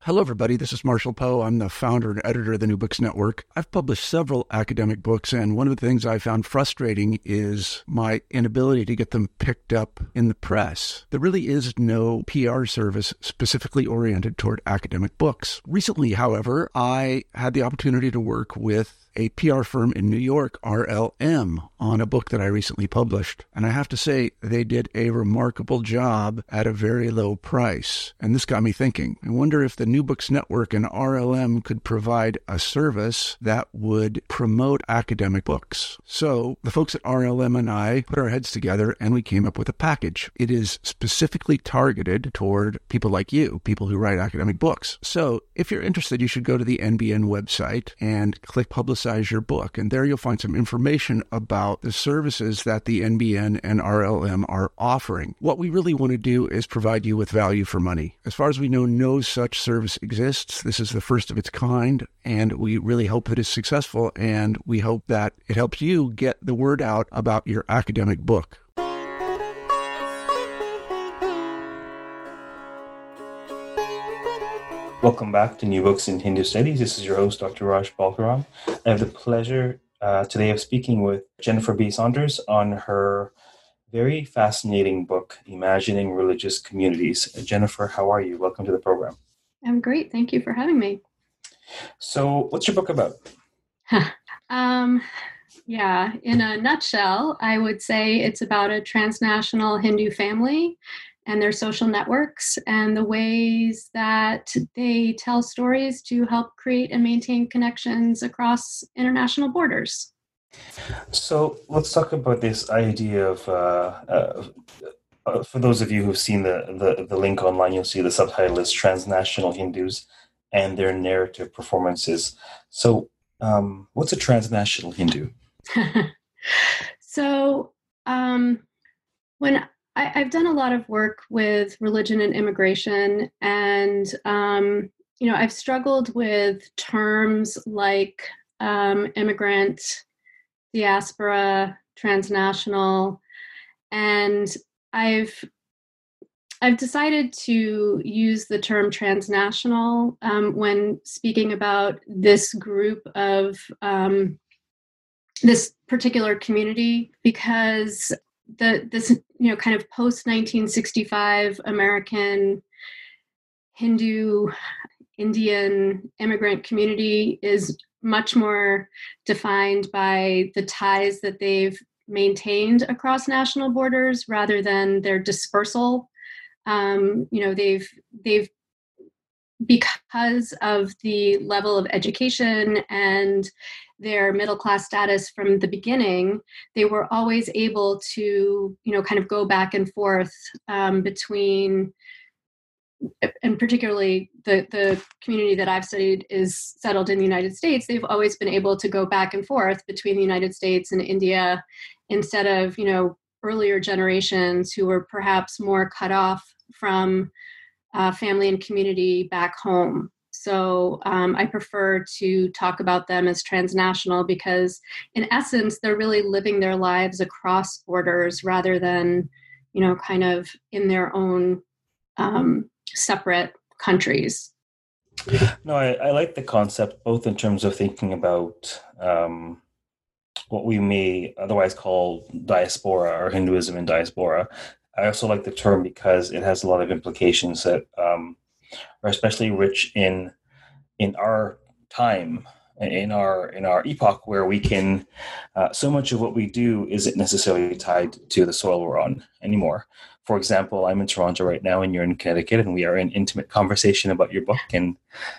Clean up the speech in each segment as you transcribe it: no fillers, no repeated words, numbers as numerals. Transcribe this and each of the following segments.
Hello, everybody. This is Marshall Poe. I'm the founder and editor of the New Books Network. I've published several academic books, and one of the things I found frustrating is my inability to get them picked up in the press. There really is no PR service specifically oriented toward academic books. Recently, however, I had the opportunity to work with a PR firm in New York, RLM, on a book that I recently published. And I have to say, they did a remarkable job at a very low price. And this got me thinking. I wonder if the New Books Network and RLM could provide a service that would promote academic books. So the folks at RLM and I put our heads together and we came up with a package. It is specifically targeted toward people like you, people who write academic books. So if you're interested, you should go to the NBN website and click Publicize Your Book. And there you'll find some information about the services that the NBN and RLM are offering. What we really want to do is provide you with value for money. As far as we know, no such service exists. This is the first of its kind, and we really hope that it's successful, and we hope that it helps you get the word out about your academic book. Welcome back to New Books in Hindu Studies. This is your host, Dr. Raj Balkaram. I have the pleasure today of speaking with Jennifer B. Saunders on her very fascinating book, Imagining Religious Communities. Jennifer, how are you? Welcome to the program. I'm great. Thank you for having me. So what's your book about? Yeah, in a nutshell, I would say it's about a transnational Hindu family and their social networks and the ways that they tell stories to help create and maintain connections across international borders. So let's talk about this idea of, for those of you who've seen the link online, you'll see the subtitle is Transnational Hindus and Their Narrative Performances. So what's a transnational Hindu? So when I've done a lot of work with religion and immigration, and I've struggled with terms like immigrant, diaspora, transnational, and I've decided to use the term transnational when speaking about this group of this particular community, because this kind of post 1965 American Hindu Indian immigrant community is much more defined by the ties that they've maintained across national borders rather than their dispersal. They've because of the level of education and their middle class status from the beginning, they were always able to, kind of go back and forth between, and particularly the community that I've studied is settled in the United States. They've always been able to go back and forth between the United States and India instead of, earlier generations who were perhaps more cut off from family and community back home. So I prefer to talk about them as transnational because in essence, they're really living their lives across borders rather than, kind of in their own separate countries. No, I like the concept, both in terms of thinking about what we may otherwise call diaspora or Hinduism in diaspora. I also like the term because it has a lot of implications that are especially rich in our time, in our epoch, where we can so much of what we do isn't necessarily tied to the soil we're on anymore. For example, I'm in Toronto right now, and you're in Connecticut, and we are in intimate conversation about your book and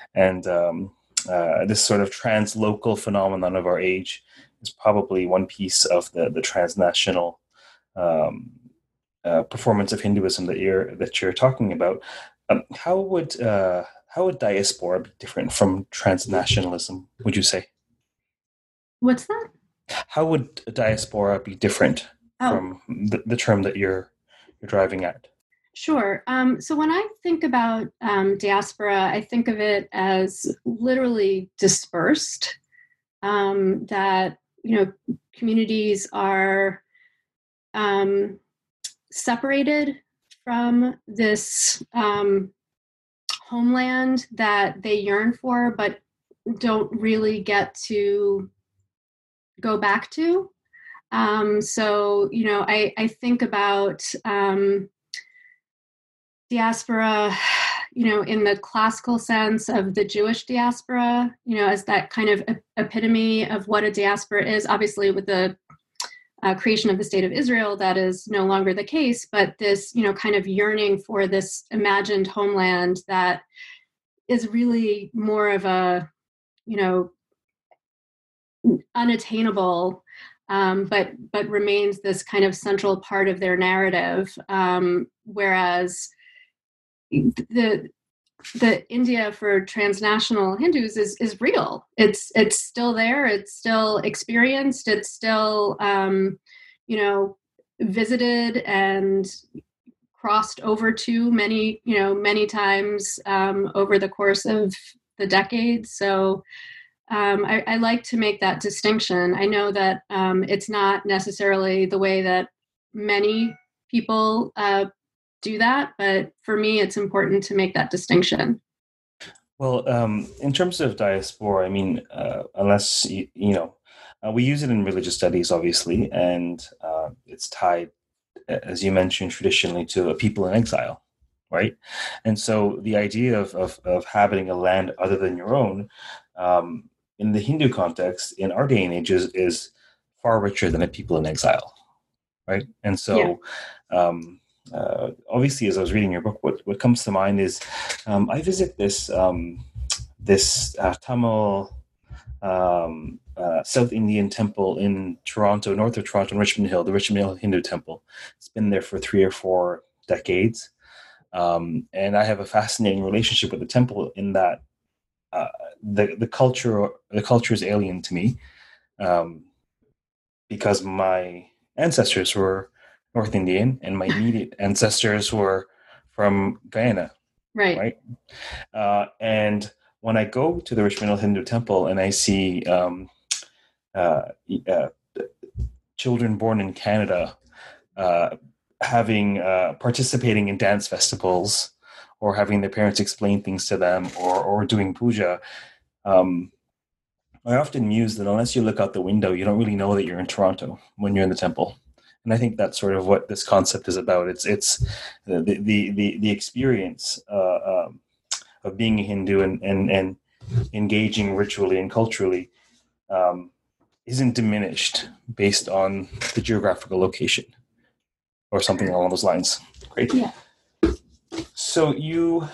this sort of translocal phenomenon of our age is probably one piece of the transnational performance of Hinduism that you're talking about. How would diaspora be different from transnationalism, would you say? What's that? How would diaspora be different from the term that you're driving at? Sure. So when I think about diaspora, I think of it as literally dispersed, that, communities are separated from this homeland that they yearn for, but don't really get to go back to. So, I think about diaspora, in the classical sense of the Jewish diaspora, as that kind of epitome of what a diaspora is. Obviously, with the creation of the state of Israel, that is no longer the case, but this, kind of yearning for this imagined homeland that is really more of a, unattainable, but remains this kind of central part of their narrative. Whereas the India for transnational Hindus is real. It's still there. It's still experienced. It's still visited and crossed over to many times over the course of the decades. So I like to make that distinction. I know that it's not necessarily the way that many people do that, but for me, it's important to make that distinction. Well, in terms of diaspora, I mean, unless we use it in religious studies, obviously, and it's tied, as you mentioned, traditionally to a people in exile, right? And so the idea of having a land other than your own, in the Hindu context, in our day and age, is far richer than a people in exile, right? And so, obviously, as I was reading your book, what comes to mind is I visit this Tamil South Indian temple in Toronto, north of Toronto, Richmond Hill, the Richmond Hill Hindu Temple. It's been there for 3 or 4 decades, and I have a fascinating relationship with the temple in that the culture is alien to me, because my ancestors were North Indian and my immediate ancestors were from Guyana, right? And when I go to the Richmond Hill Hindu Temple and I see children born in Canada participating in dance festivals, or having their parents explain things to them, or doing puja, I often muse that unless you look out the window, you don't really know that you're in Toronto when you're in the temple. And I think that's sort of what this concept is about. It's the experience of being a Hindu and engaging ritually and culturally isn't diminished based on the geographical location or something along those lines. Great. Yeah. So you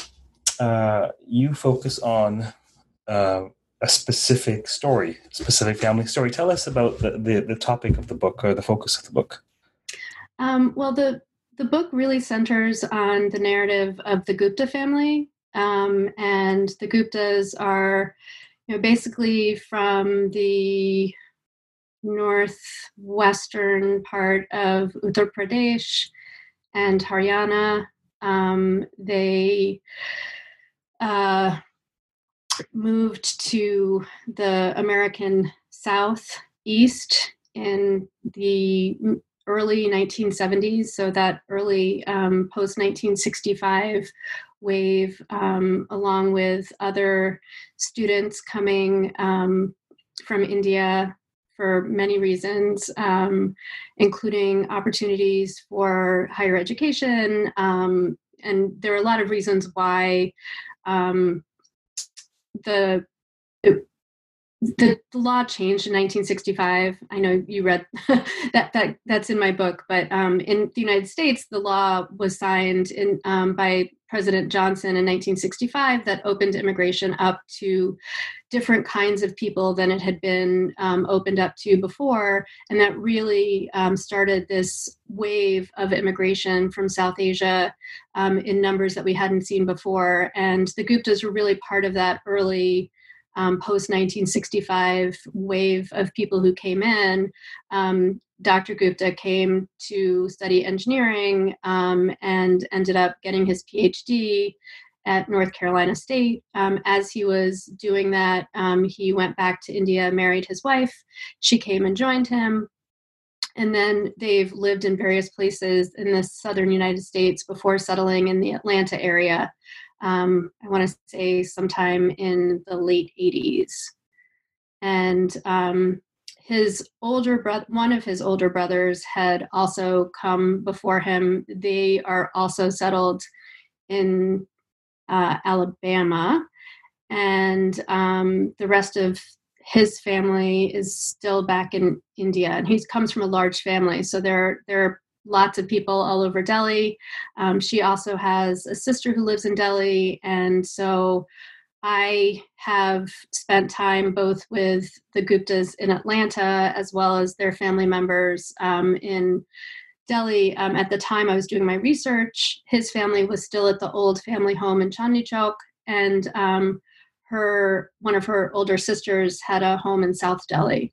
focus on a specific story, specific family story. Tell us about the topic of the book, or the focus of the book. Well, the book really centers on the narrative of the Gupta family, and the Guptas are, basically from the northwestern part of Uttar Pradesh and Haryana. They moved to the American Southeast in the early 1970s, so that early post-1965 wave, along with other students coming from India for many reasons, including opportunities for higher education. And there are a lot of reasons why the law changed in 1965. I know you read that's in my book, but in the United States, the law was signed by President Johnson in 1965 that opened immigration up to different kinds of people than it had been opened up to before. And that really started this wave of immigration from South Asia in numbers that we hadn't seen before. And the Guptas were really part of that early post-1965 wave of people who came in. Dr. Gupta came to study engineering and ended up getting his PhD at North Carolina State. As he was doing that, he went back to India, married his wife. She came and joined him. And then they've lived in various places in the southern United States before settling in the Atlanta area. I want to say sometime in the late 80s. And his older brother, one of his older brothers, had also come before him. They are also settled in Alabama, and the rest of his family is still back in India. And he comes from a large family, so there are lots of people all over Delhi. She also has a sister who lives in Delhi, and so I have spent time both with the Guptas in Atlanta as well as their family members in Delhi. At the time I was doing my research, his family was still at the old family home in Chandni Chowk, and one of her older sisters had a home in South Delhi.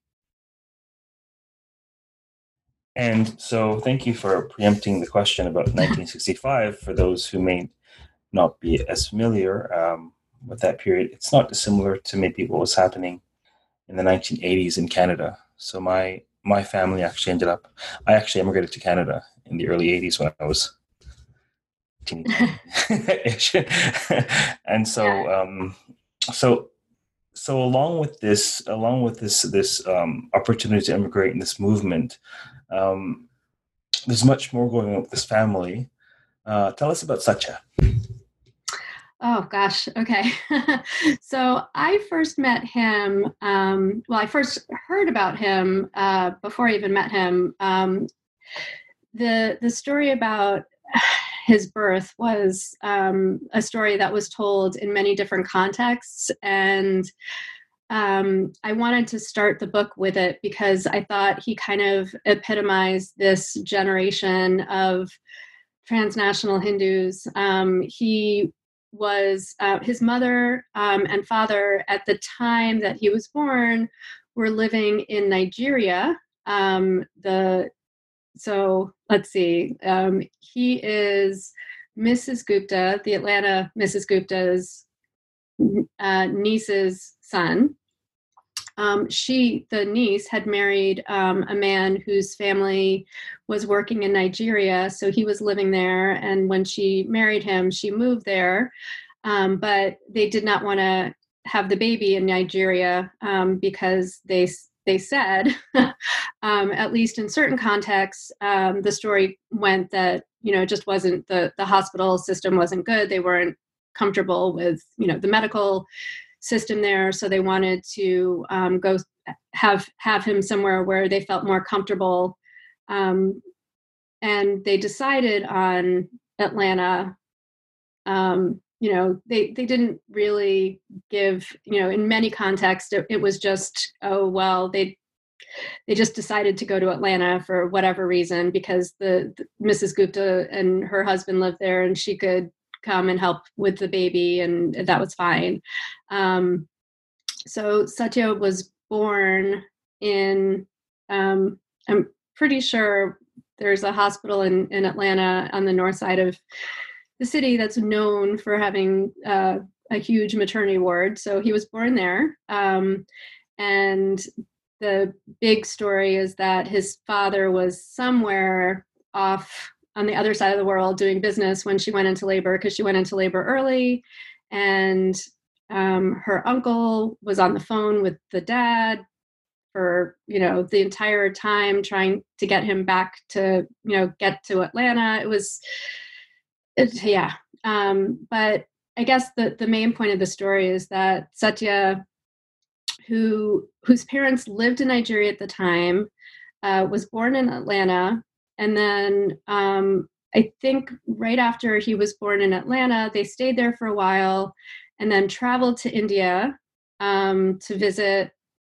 And so thank you for preempting the question about 1965. For those who may not be as familiar with that period, it's not dissimilar to maybe what was happening in the 1980s in Canada. So my family actually I actually immigrated to Canada in the early 80s when I was teeny tiny-ish. And so along with this opportunity to immigrate in this movement, there's much more going on with this family. Tell us about Satya. Oh, gosh. Okay. So I first met him. I first heard about him before I even met him. The story about his birth was a story that was told in many different contexts. And I wanted to start the book with it because I thought he kind of epitomized this generation of transnational Hindus. He was his mother and father at the time that he was born were living in Nigeria. So let's see. He is Mrs. Gupta, the Atlanta Mrs. Gupta's niece's son. The niece, had married a man whose family was working in Nigeria, so he was living there. And when she married him, she moved there, but they did not want to have the baby in Nigeria because they said, at least in certain contexts, the story went that it just wasn't the hospital system wasn't good. They weren't comfortable with the medical system there, so they wanted to go have him somewhere where they felt more comfortable, and they decided on Atlanta. They didn't really give, in many contexts it was just, they just decided to go to Atlanta for whatever reason, because the Mrs. Gupta and her husband lived there and she could come and help with the baby, and that was fine. So Satya was born in, I'm pretty sure there's a hospital in Atlanta on the north side of the city that's known for having a huge maternity ward. So he was born there. And the big story is that his father was somewhere off on the other side of the world doing business when she went into labor, because she went into labor early. And her uncle was on the phone with the dad for, the entire time, trying to get him back to, get to Atlanta. But I guess the main point of the story is that Satya, whose parents lived in Nigeria at the time, was born in Atlanta. And then I think right after he was born in Atlanta, they stayed there for a while and then traveled to India to visit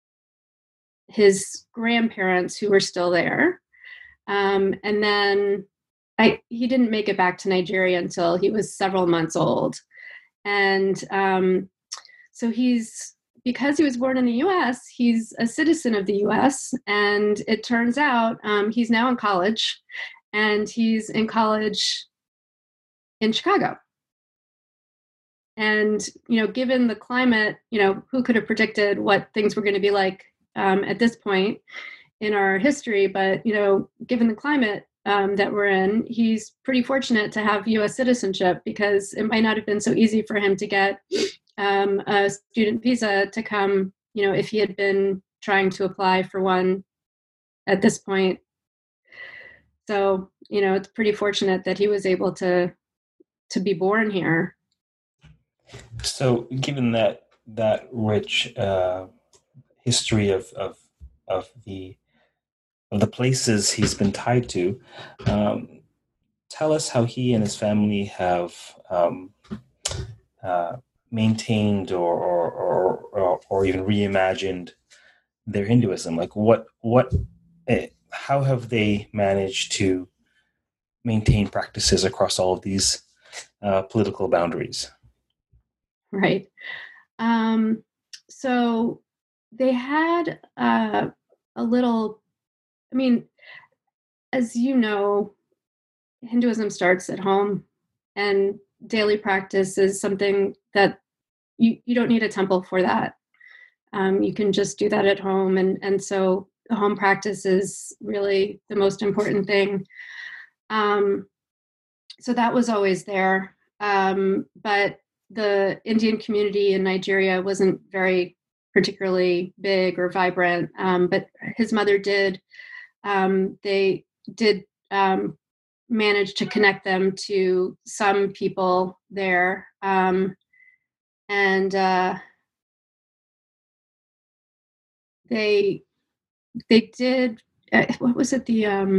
his grandparents who were still there. And then he didn't make it back to Nigeria until he was several months old. And so because he was born in the U.S., he's a citizen of the U.S. And it turns out he's now in college, and he's in college in Chicago. And, given the climate, who could have predicted what things were going to be like at this point in our history? But, given the climate, that we're in, he's pretty fortunate to have U.S. citizenship, because it might not have been so easy for him to get a student visa to come, if he had been trying to apply for one at this point. So, it's pretty fortunate that he was able to be born here. So, given that rich history of the places he's been tied to, tell us how he and his family have maintained or even reimagined their Hinduism. Like, how have they managed to maintain practices across all of these political boundaries? Right. So they had a little, as you know, Hinduism starts at home, and daily practice is something that you don't need a temple for that. You can just do that at home. And so the home practice is really the most important thing. So that was always there. But the Indian community in Nigeria wasn't very particularly big or vibrant. But his mother did. They did manage to connect them to some people there. And they did, what was it?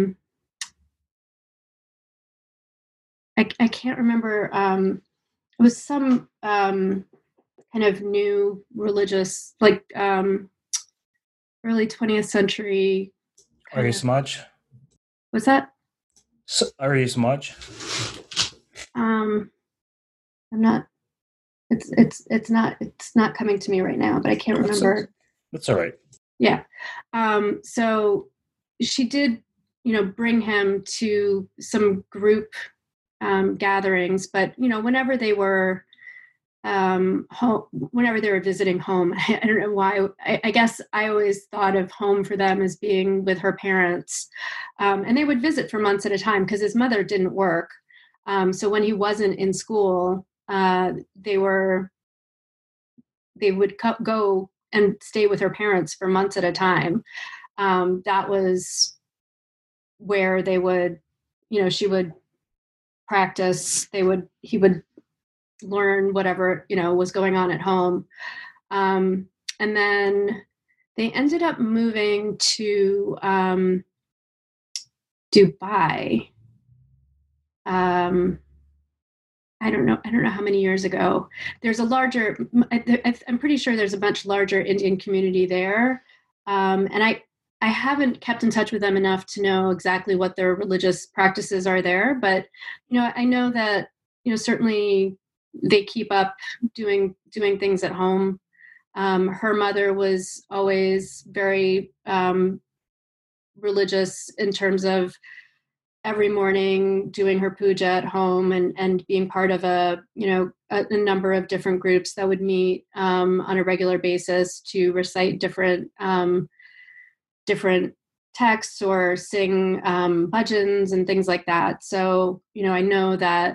I can't remember. It was some kind of new religious, like early 20th century. Arya Samaj? What's that? Arya Samaj? I'm not. It's not coming to me right now, but I can't remember. That's all right. Yeah. So she did, bring him to some group gatherings, but whenever they were whenever they were visiting home, I don't know why. I guess I always thought of home for them as being with her parents, and they would visit for months at a time because his mother didn't work. So when he wasn't in school, they would go and stay with her parents for months at a time. That was where they would, she would practice. He would learn whatever, was going on at home. And then they ended up moving to Dubai. I don't know how many years ago. There's a larger, I'm pretty sure there's a much larger Indian community there. And I haven't kept in touch with them enough to know exactly what their religious practices are there. But, I know that, certainly they keep up doing things at home. Her mother was always very religious in terms of every morning doing her puja at home and being part of a number of different groups that would meet on a regular basis to recite different texts or sing bhajans and things like that. So, I know that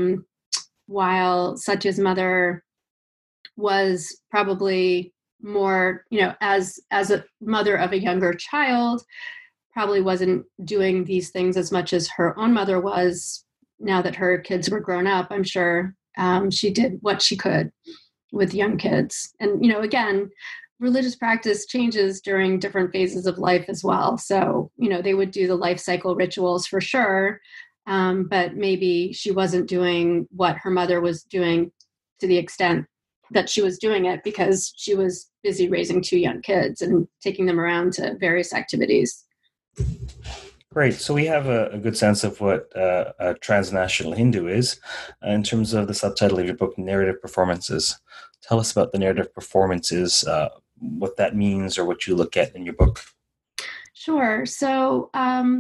while Satya's mother was probably more, as a mother of a younger child, probably wasn't doing these things as much as her own mother was. Now that her kids were grown up, I'm sure she did what she could with young kids. And, again, religious practice changes during different phases of life as well. So, they would do the life cycle rituals for sure. But maybe she wasn't doing what her mother was doing to the extent that she was doing it because she was busy raising two young kids and taking them around to various activities. Great. So we have a good sense of what a transnational Hindu is. In terms of the subtitle of your book, Narrative Performances, tell us about the narrative performances, what that means or what you look at in your book. Sure. So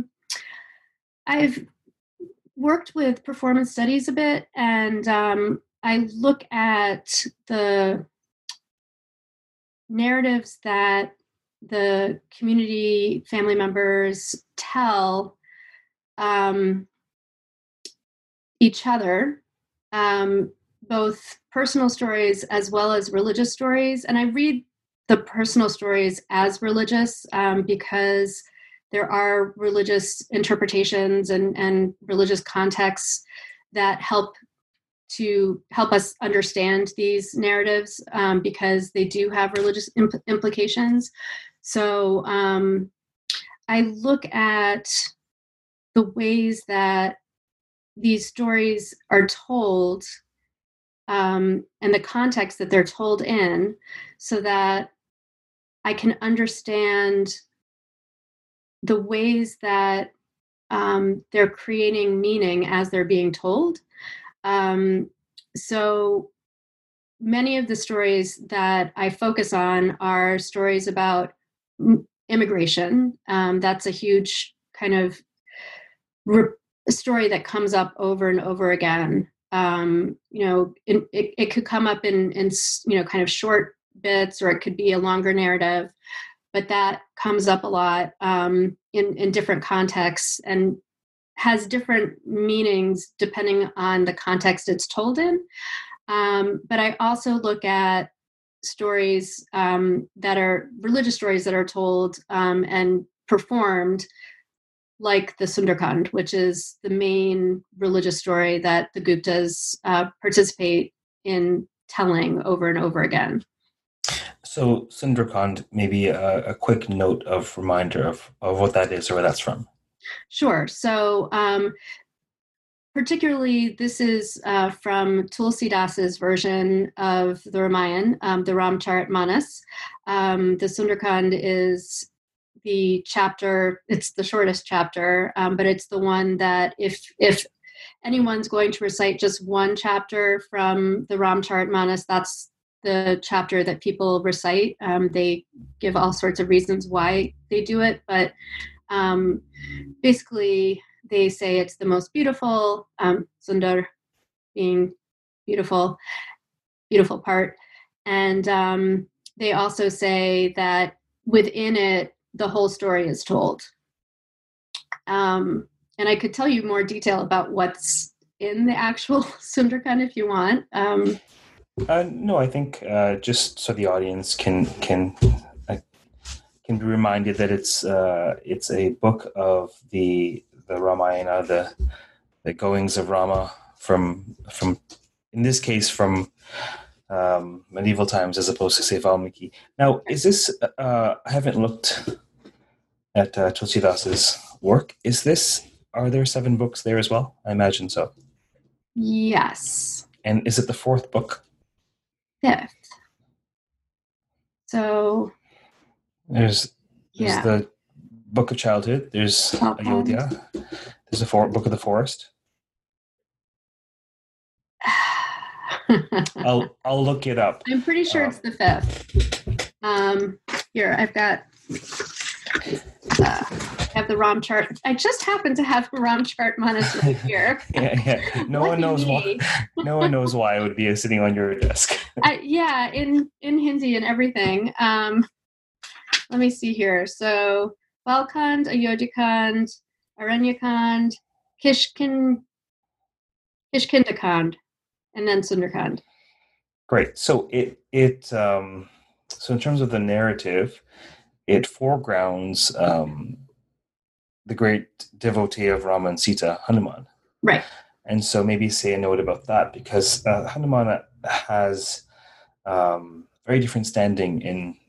I've worked with performance studies a bit, and I look at the narratives that the community family members tell each other, both personal stories as well as religious stories. And I read the personal stories as religious because there are religious interpretations and religious contexts that help us understand these narratives because they do have religious implications. So I look at the ways that these stories are told and the context that they're told in, so that I can understand the ways that they're creating meaning as they're being told. So many of the stories that I focus on are stories about immigration. That's a huge kind of story that comes up over and over again. It could come up in kind of short bits, or it could be a longer narrative, but that comes up a lot in different contexts and has different meanings depending on the context it's told in. But I also look at stories that are religious stories that are told and performed, like the Sundarkand, which is the main religious story that the Guptas participate in telling over and over again. So Sundarkand, maybe a quick note of reminder of what that is or where that's from. Sure. So particularly, this is from Tulsidasa's version of the Ramayana, the Ramcharitmanas. The Sundarkand is the chapter, it's the shortest chapter, but it's the one that if anyone's going to recite just one chapter from the Ramcharitmanas, that's the chapter that people recite. They give all sorts of reasons why they do it, but basically they say it's the most beautiful, Sundar being beautiful part. And they also say that within it, the whole story is told. And I could tell you more detail about what's in the actual Sundarkand if you want. No, I think just so the audience can be reminded that it's a book of the Ramayana, the goings of Rama from in this case from medieval times as opposed to say Valmiki. Now, is this? I haven't looked at Tulsidasa's work. Are there 7 books there as well? I imagine so. Yes. And is it the 4th book? 5th. So there's the Book of Childhood. There's Ayodhya. There's a Book of the Forest. I'll look it up. I'm pretty sure it's the 5th. Here, I've got. I have the Ram chart. I just happen to have the Ram chart monitor right here. Yeah. No one knows why. No one knows why it would be sitting on your desk. In Hindi and everything. Let me see here. So Balkand, Ayodhya-kand, Aranya-kand, Kishkindakand, and then Sundarkand. Great. So so in terms of the narrative, it foregrounds the great devotee of Rama and Sita, Hanuman. Right. And so maybe say a note about that, because Hanuman has very different standing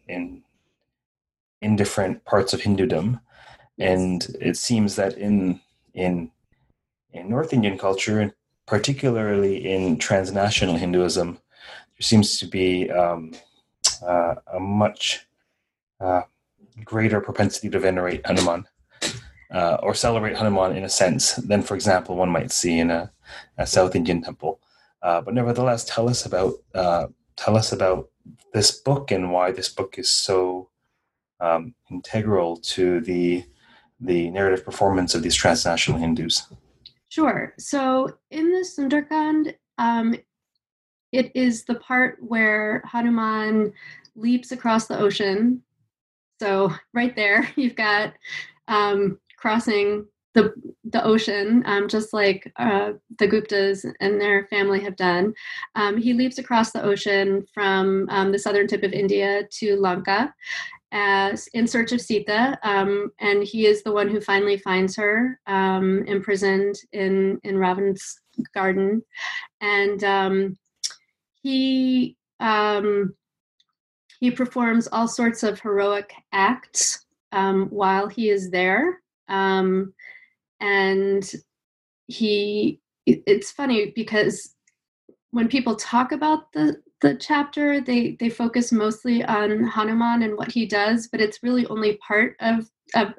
in different parts of Hindudom. Yes. And it seems that in North Indian culture, and particularly in transnational Hinduism, there seems to be a much greater propensity to venerate Hanuman or celebrate Hanuman in a sense than, for example, one might see in a South Indian temple. But nevertheless, tell us about this book and why this book is so integral to the narrative performance of these transnational Hindus. Sure. So in the Sundarkand, it is the part where Hanuman leaps across the ocean. So right there, you've got crossing the ocean, just like the Guptas and their family have done. He leaps across the ocean from the southern tip of India to Lanka as in search of Sita, and he is the one who finally finds her imprisoned in Ravan's garden, and he performs all sorts of heroic acts while he is there. And it's funny because when people talk about the chapter, they focus mostly on Hanuman and what he does, but it's really only part of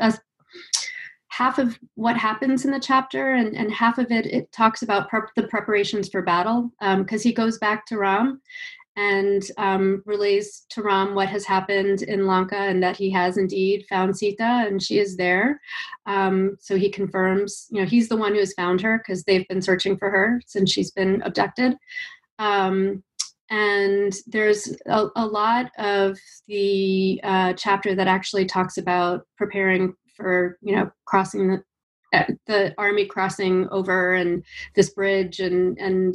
half of what happens in the chapter, and half of it talks about the preparations for battle, because he goes back to Ram and relays to Ram what has happened in Lanka and that he has indeed found Sita and she is there. So he confirms, he's the one who has found her because they've been searching for her since she's been abducted. And there's a lot of the chapter that actually talks about preparing for, crossing the army crossing over and this bridge and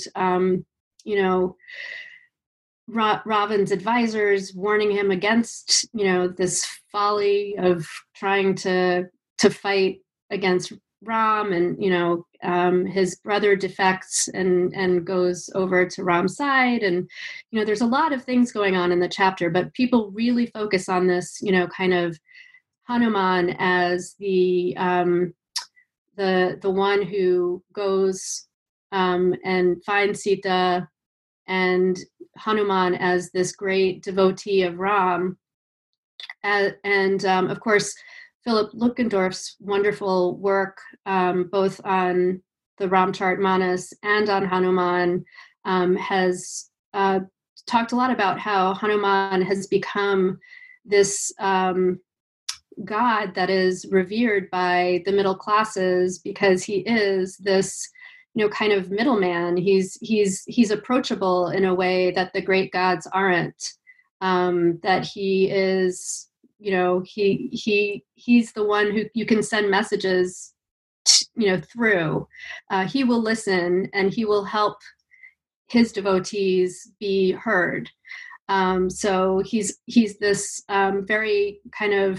Ravan's advisors warning him against, this folly of trying to fight against Ram, and his brother defects and goes over to Ram's side, and there's a lot of things going on in the chapter, but people really focus on this, kind of Hanuman as the one who goes and finds Sita, and Hanuman as this great devotee of Ram, and of course Philip Luckendorf's wonderful work, both on the Ramcharitmanas and on Hanuman, has talked a lot about how Hanuman has become this god that is revered by the middle classes because he is this kind of middleman. He's approachable in a way that the great gods aren't. That he is, he's the one who you can send messages, through. He will listen and he will help his devotees be heard. So he's this very kind of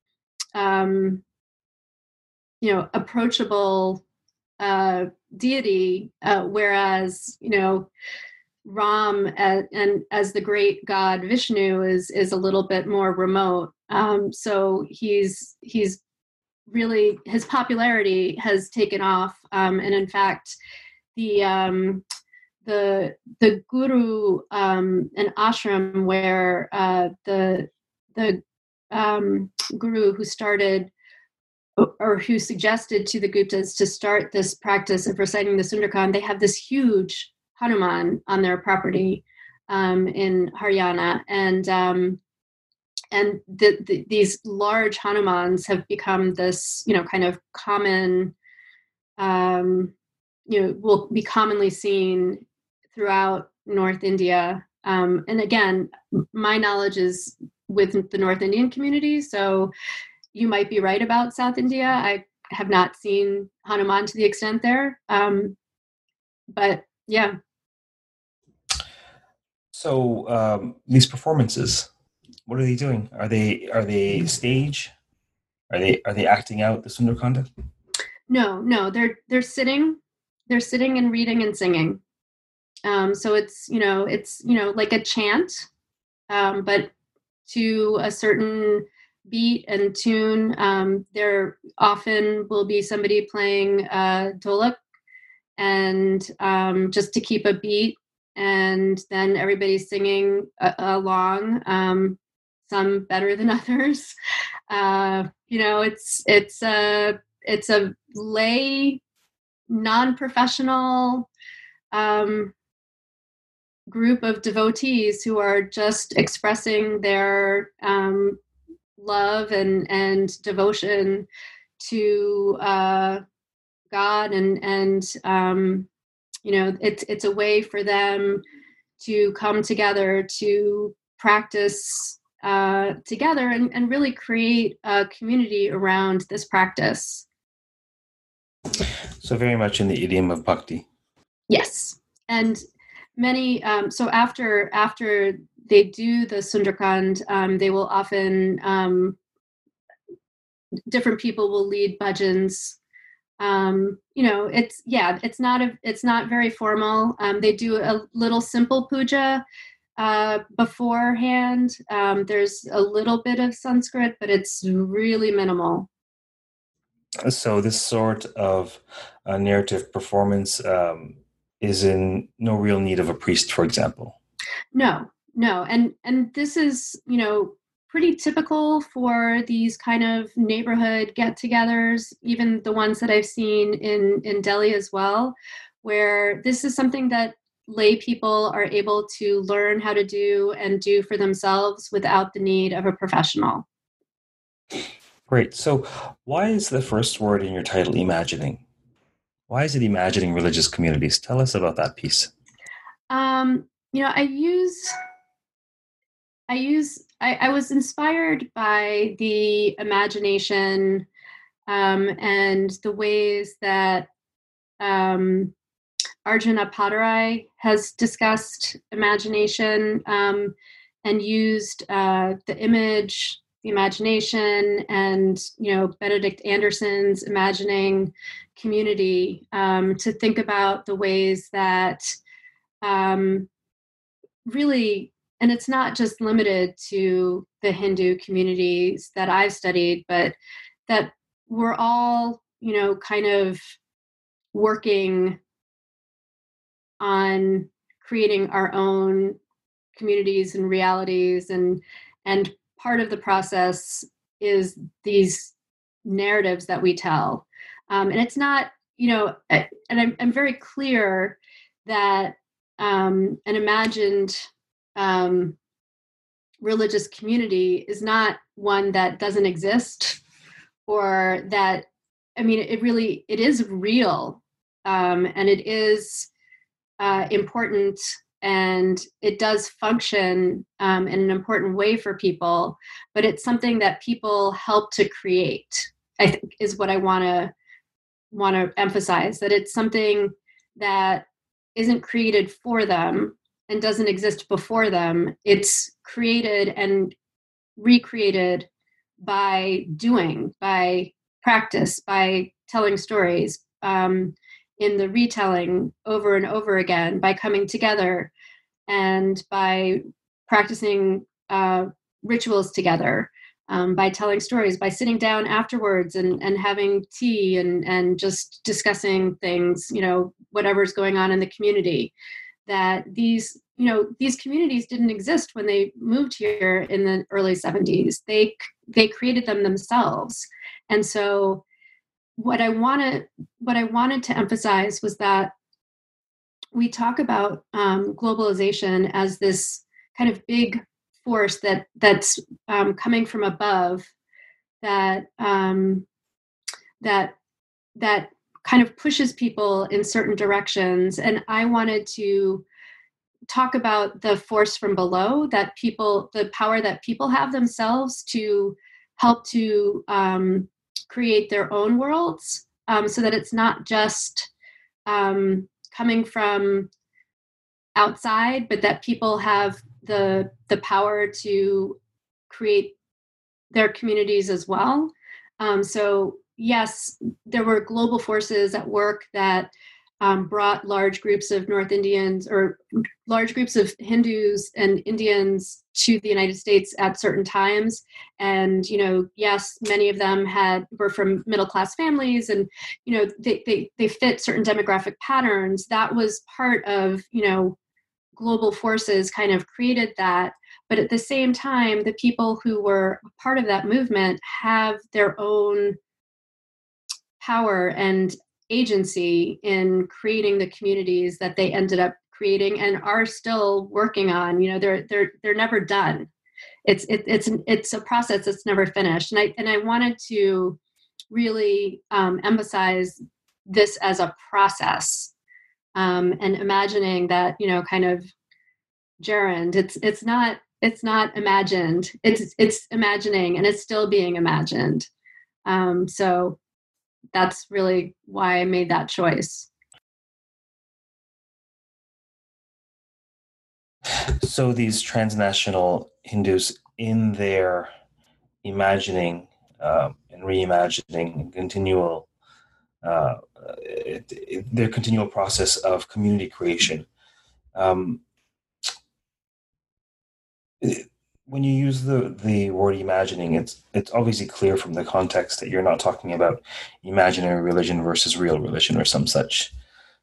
approachable deity, whereas Ram and as the great god Vishnu is a little bit more remote. So he's really, his popularity has taken off, and in fact the guru and ashram where the guru who started or who suggested to the Guptas to start this practice of reciting the Sundarkand, they have this huge Hanuman on their property in Haryana, and these large Hanumans have become this, kind of common, will be commonly seen throughout North India. And again, my knowledge is with the North Indian community, so you might be right about South India. I have not seen Hanuman to the extent there, but yeah. So these performances, what are they doing? Are they stage? Are they acting out the Sundarkanda? No, they're sitting and reading and singing. So it's like a chant, but to a certain beat and tune. There often will be somebody playing dholak, and just to keep a beat, and then everybody's singing along. Some better than others. It's a lay, non-professional group of devotees who are just expressing their love and devotion to God, and it's a way for them to come together to practice together and really create a community around this practice. So very much in the idiom of bhakti. Yes, and many. So after they do the Sundarkand, they will often different people will lead bhajans. It's not very formal. They do a little simple puja beforehand. There's a little bit of Sanskrit, but it's really minimal. So this sort of narrative performance is in no real need of a priest, for example. No, and this is pretty typical for these kind of neighborhood get-togethers, even the ones that I've seen in Delhi as well, where this is something that lay people are able to learn how to do and do for themselves without the need of a professional. Great. So why is the first word in your title imagining? Why is it imagining religious communities? Tell us about that piece. I was inspired by the imagination and the ways that Arjuna Padarai has discussed imagination and used the image, the imagination, and Benedict Anderson's imagining community to think about the ways that really. And it's not just limited to the Hindu communities that I've studied, but that we're all, kind of working on creating our own communities and realities. And part of the process is these narratives that we tell. And it's not, and I'm very clear that an imagined religious community is not one that doesn't exist, or that, it is real, and it is important, and it does function in an important way for people, but it's something that people help to create, I think, is what I want to emphasize, that it's something that isn't created for them and doesn't exist before them. It's created and recreated by doing, by practice, by telling stories, in the retelling over and over again, by coming together and by practicing rituals together, by telling stories, by sitting down afterwards and having tea and just discussing things, whatever's going on in the community. That these communities didn't exist when they moved here in the early 70s. They created them themselves. And so what I wanted to emphasize was that we talk about globalization as this kind of big force that's coming from above, that kind of pushes people in certain directions. And I wanted to talk about the force from below, the power that people have themselves to help to create their own worlds, so that it's not just coming from outside, but that people have the power to create their communities as well. So yes, there were global forces at work that brought large groups of North Indians or large groups of Hindus and Indians to the United States at certain times. And, yes, many of them were from middle-class families, and, they fit certain demographic patterns. That was part of, global forces kind of created that. But at the same time, the people who were part of that movement have their own power and agency in creating the communities that they ended up creating and are still working on. They're never done. It's a process that's never finished. And I wanted to really emphasize this as a process, and imagining that, kind of gerund. It's not imagined. It's imagining, and it's still being imagined. So that's really why I made that choice. So these transnational Hindus, in their imagining and reimagining and their continual process of community creation. Um, when you use the word imagining, it's obviously clear from the context that you're not talking about imaginary religion versus real religion or some such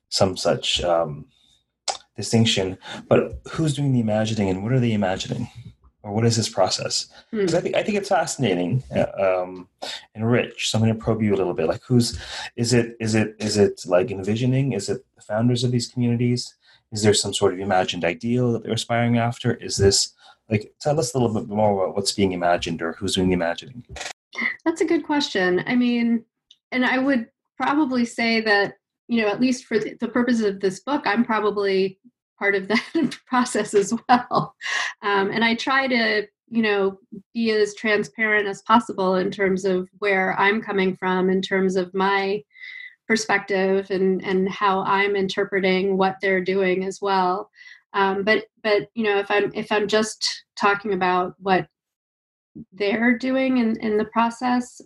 distinction. But who's doing the imagining, and what are they imagining, or what is this process? Because I think it's fascinating and rich. So I'm going to probe you a little bit. Like, is it like envisioning? Is it the founders of these communities? Is there some sort of imagined ideal that they're aspiring after? Is this like, tell us a little bit more about what's being imagined or who's doing the imagining? That's a good question. I mean, and I would probably say that, at least for the purposes of this book, I'm probably part of that process as well. And I try to, be as transparent as possible in terms of where I'm coming from, in terms of my perspective and how I'm interpreting what they're doing as well. But if I'm just talking about what they're doing in the process,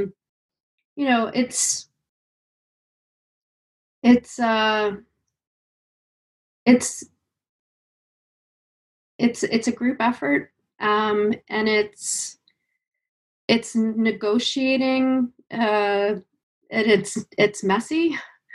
it's a group effort, and it's negotiating, and it's messy.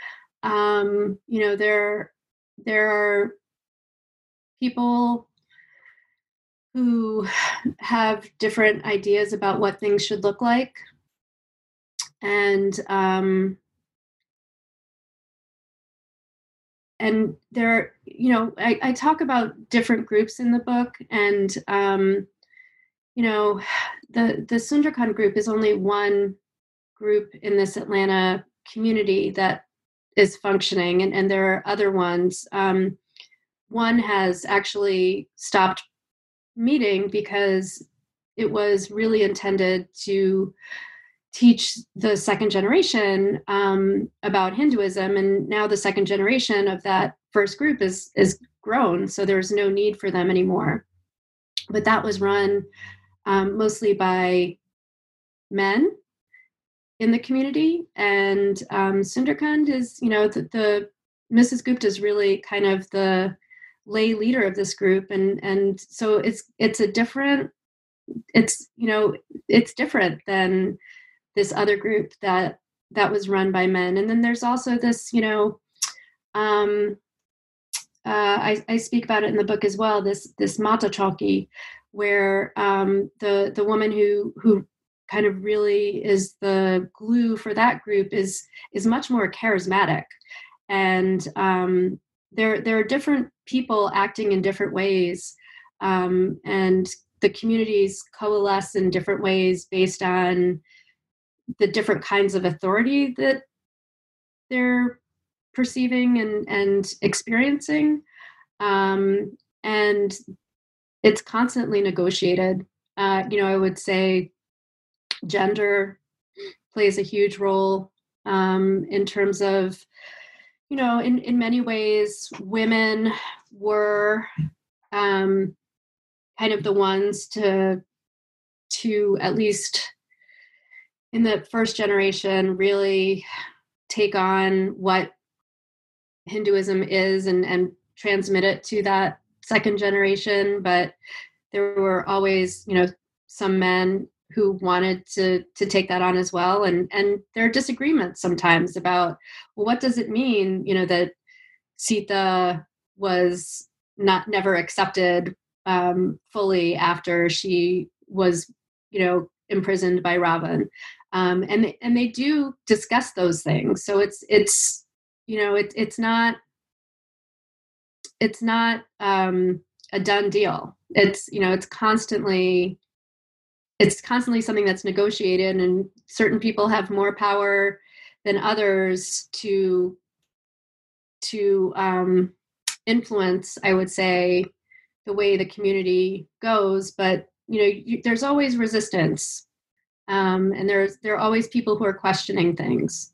There are people who have different ideas about what things should look like, and there, I talk about different groups in the book, and the Sundarkand group is only one group in this Atlanta community that is functioning, and there are other ones. One has actually stopped meeting because it was really intended to teach the second generation about Hinduism, and now the second generation of that first group is grown, so there's no need for them anymore. But that was run mostly by men in the community, and Sundarkand is, the Mrs. Gupta is really kind of the lay leader of this group, and so it's different than this other group that was run by men. And then there's also this, I speak about it in the book as well, this Mata Chowki, where the woman who kind of really is the glue for that group is much more charismatic. And there are different people acting in different ways, and the communities coalesce in different ways based on the different kinds of authority that they're perceiving and experiencing. And it's constantly negotiated. I would say gender plays a huge role in terms of, in many ways, women were kind of the ones to at least in the first generation really take on what Hinduism is and transmit it to that second generation. But there were always, some men who wanted to take that on as well. And there are disagreements sometimes about, well, what does it mean, that Sita was never accepted fully after she was, imprisoned by Ravan. And they do discuss those things. So it's not a done deal. It's constantly something that's negotiated, and certain people have more power than others to influence, I would say, the way the community goes. But there's always resistance And there are always people who are questioning things.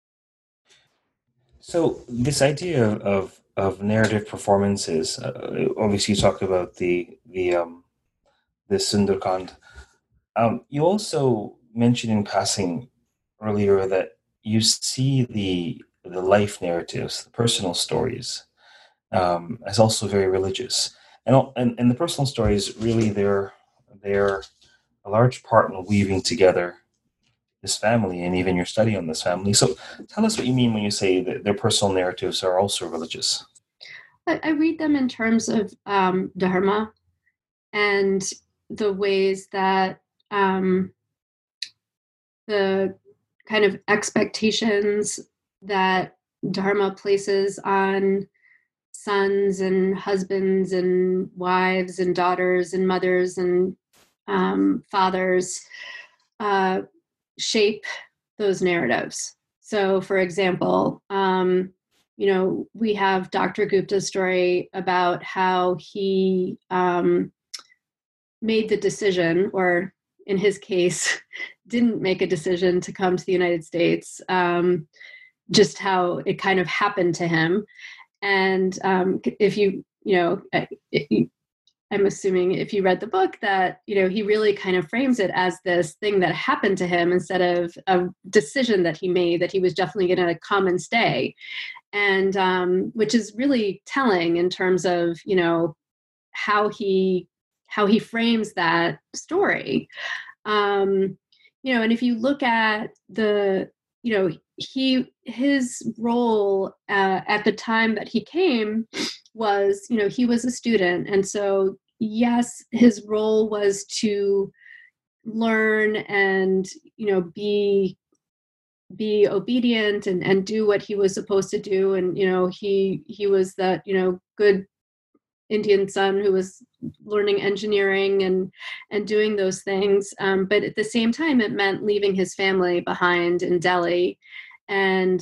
So this idea of narrative performances, obviously you talked about the Sundarkand. You also mentioned in passing earlier that you see the life narratives, the personal stories, as also very religious, and the personal stories really they're a large part in weaving together this family and even your study on this family. So tell us what you mean when you say that their personal narratives are also religious. I read them in terms of dharma and the ways that the kind of expectations that dharma places on sons and husbands and wives and daughters and mothers and fathers shape those narratives. So, for example, we have Dr. Gupta's story about how he made the decision, or in his case, didn't make a decision to come to the United States, just how it kind of happened to him. And if I'm assuming if you read the book that, he really kind of frames it as this thing that happened to him instead of a decision that he made, that he was definitely going to come and stay. And which is really telling in terms of, how he frames that story. And if you look at his role at the time that he came was, he was a student. And so, yes, his role was to learn and, be obedient and do what he was supposed to do. And, he was that, good Indian son who was learning engineering and doing those things. But at the same time, it meant leaving his family behind in Delhi. And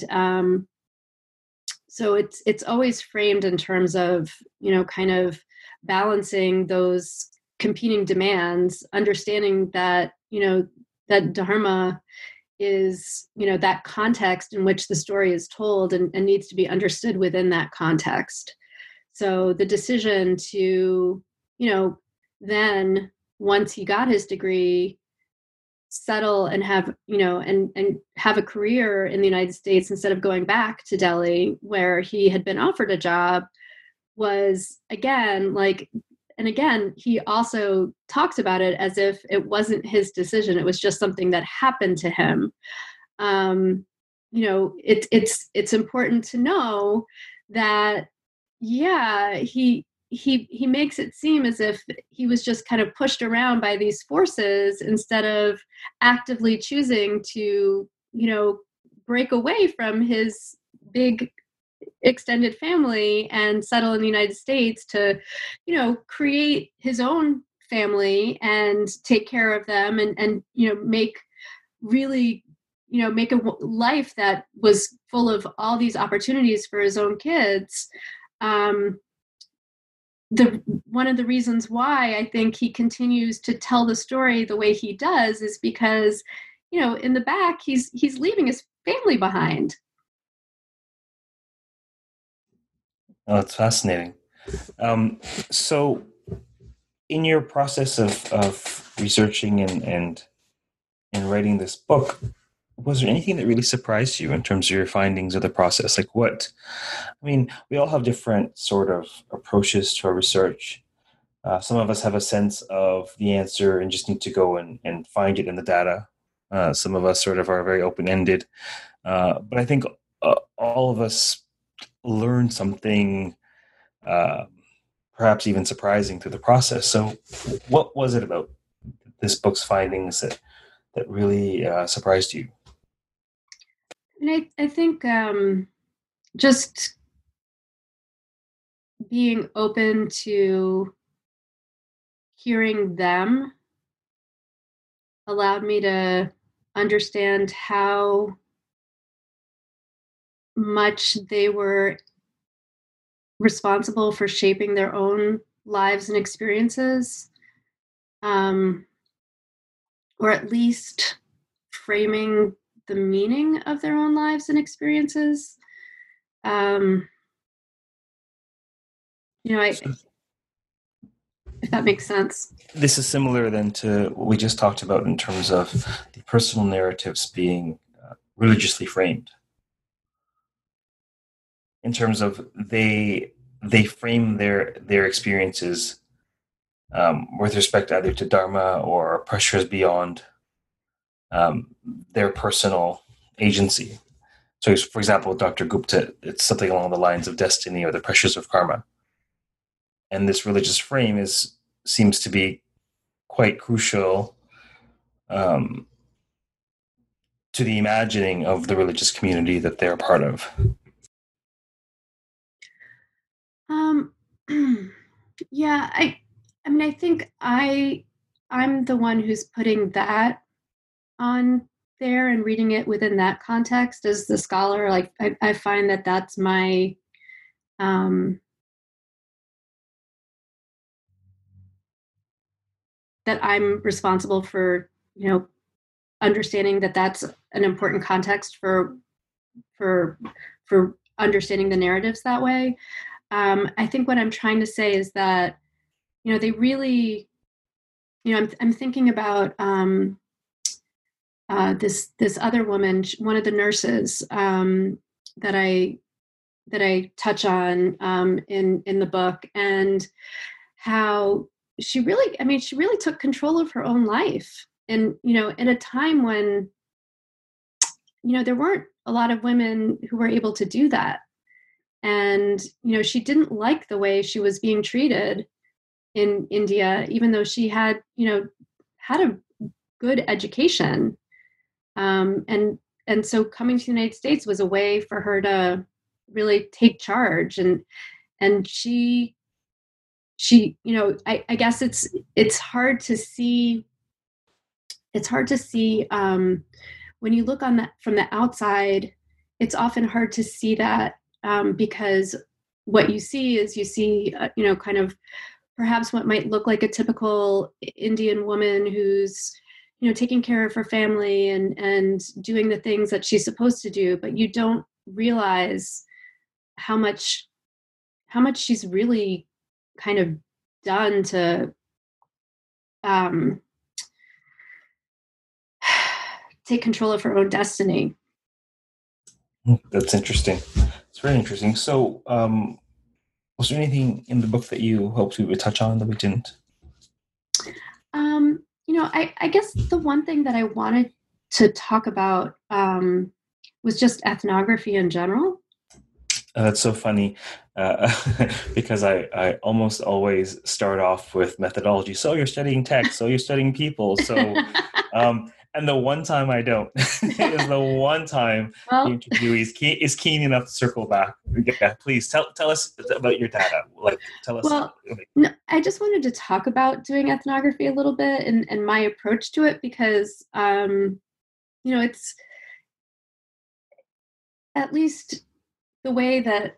so it's always framed in terms of, kind of balancing those competing demands, understanding that, that dharma is, that context in which the story is told and needs to be understood within that context. So the decision to, then once he got his degree, settle and have, and have a career in the United States instead of going back to Delhi where he had been offered a job was again, and again, he also talks about it as if it wasn't his decision. It was just something that happened to him. It's important to know that, yeah, he makes it seem as if he was just kind of pushed around by these forces instead of actively choosing to, break away from his big extended family and settle in the United States to, create his own family and take care of them and make really, make a life that was full of all these opportunities for his own kids. One of the reasons why I think he continues to tell the story the way he does is because, in the back, he's leaving his family behind. Oh, that's fascinating. So in your process of researching and writing this book, was there anything that really surprised you in terms of your findings of the process? We all have different sort of approaches to our research. Some of us have a sense of the answer and just need to go and find it in the data. Some of us sort of are very open-ended. But I think all of us learn something perhaps even surprising through the process. So what was it about this book's findings that really surprised you? And I think just being open to hearing them allowed me to understand how much they were responsible for shaping their own lives and experiences, or at least framing the meaning of their own lives and experiences. If that makes sense. This is similar then to what we just talked about in terms of the personal narratives being religiously framed. In terms of they frame their experiences with respect either to dharma or pressures beyond their personal agency. So, for example, Dr. Gupta, it's something along the lines of destiny or the pressures of karma. And this religious frame seems to be quite crucial to the imagining of the religious community that they're part of. Yeah, I mean, I think I'm the one who's putting that on there and reading it within that context as the scholar. Like, I find that that's my that I'm responsible for, understanding that that's an important context for understanding the narratives that way. I think what I'm trying to say is that, they really, I'm thinking about this other woman, one of the nurses that I touch on in the book, and how she really took control of her own life, and in a time when there weren't a lot of women who were able to do that. And she didn't like the way she was being treated in India, even though she had had a good education, and so coming to the United States was a way for her to really take charge. And she I guess it's hard to see. It's hard to see when you look on that from the outside. It's often hard to see that because what you see is kind of perhaps what might look like a typical Indian woman who's taking care of her family and doing the things that she's supposed to do, but you don't realize how much she's really kind of done to take control of her own destiny. That's interesting. It's very interesting. So, was there anything in the book that you hoped we would touch on that we didn't? I guess the one thing that I wanted to talk about was just ethnography in general. That's so funny because I almost always start off with methodology. So you're studying text, so you're studying people. So, and the one time I don't is the one time the interviewee is keen enough to circle back. Yeah, please tell us about your data. Like, tell us. Well, no, I just wanted to talk about doing ethnography a little bit and my approach to it because, it's at least the way that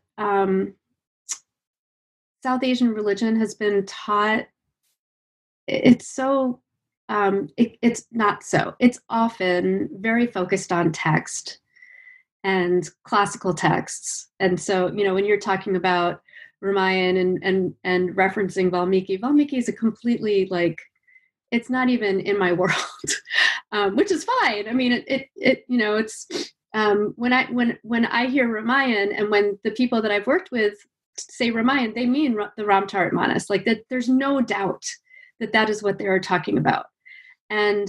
South Asian religion has been taught. It's so. It's not so. It's often very focused on text and classical texts. And so, when you're talking about Ramayana and referencing Valmiki is a completely it's not even in my world, which is fine. I mean, it's when I hear Ramayana and when the people that I've worked with say Ramayana, they mean the Ramcharitmanas. Like that, there's no doubt that is what they are talking about. And